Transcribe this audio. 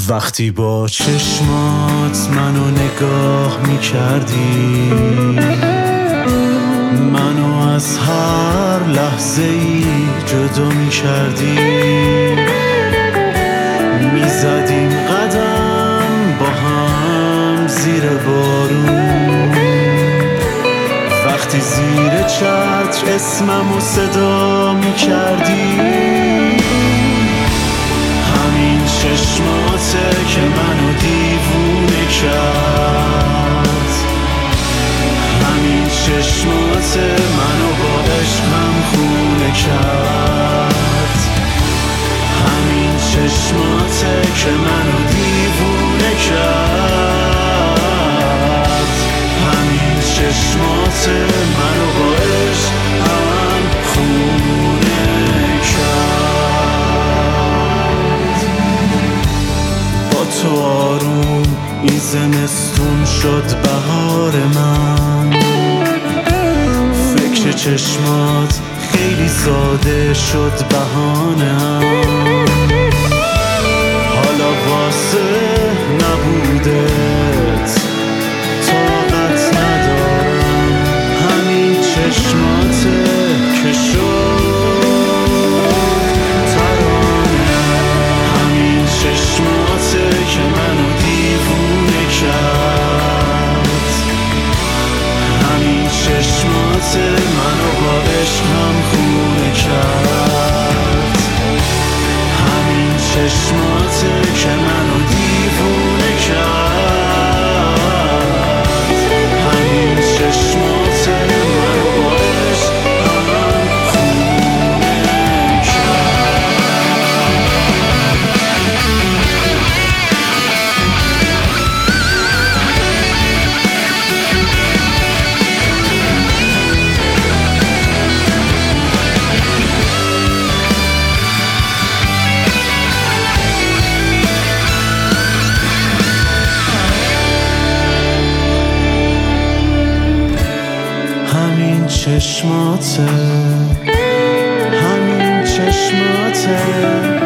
وقتی با چشمات منو نگاه می‌کردی، منو از هر لحظه‌ای جدا می‌کردی، می‌زدیم قدم با هم زیر بارون، وقتی زیر چتر اسممو صدا می‌کردی. همین چشماته که منو دیوونه کرد، همین چشماته منو با عشقم خونه کرد، همین چشماته که منو دیوونه کرد، همین چشماته منو با عشقم خونه کرد. با تو آروم این زمستون شد بهار من، فکر چشمات خیلی ساده شد بهانه‌ام، حالا واسه نبودت طاقت ندارم، همین چشماته که شد ترانه، همین چشماته که منو دیوونه کرد، همین چشماته منو با عشقم خونه کرد، همین چشماته که منو دیوونه کرد، همین چشماته منو با عشقم خونه همین چشماته، همین چشماته